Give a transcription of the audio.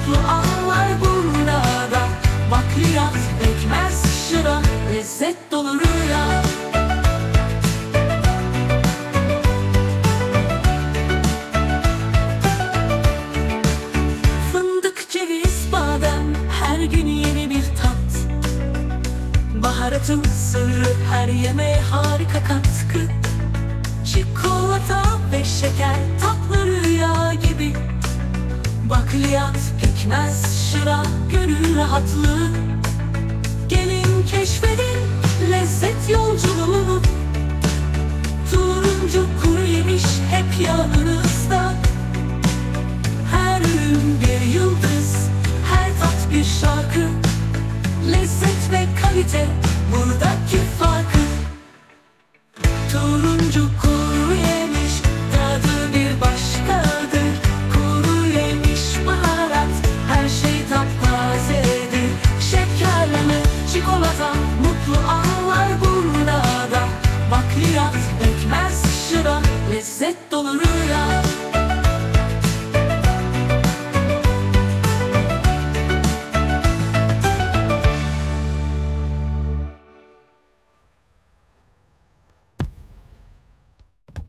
mutlu anlar burada. Bakliyat, pekmez, şıra, lezzet dolu rüya. Fındık, ceviz, badem, her gün yeni bir tat. Baharatın sırrı, her yemeğe harika katkı. Çikolata ve şeker, tatlı rüya gibi. Bakliyat, pekmez, şıra, gönül rahatlığı. Gelin keşfedin lezzet yolculuğunu. Turuncu kuru yemiş hep yanınızda. Her ürün bir yıldız, her tat bir şarkı. Lezzet ve kalite buradaki farkı. Turuncu kuru yemiş, tadı bir başkadır. Kuru yemiş baharat, her şey taptazedir. Şekerleme, çikolata, mutlu anlar burada. Bakliyat, pekmez, şıra, lezzet dolu.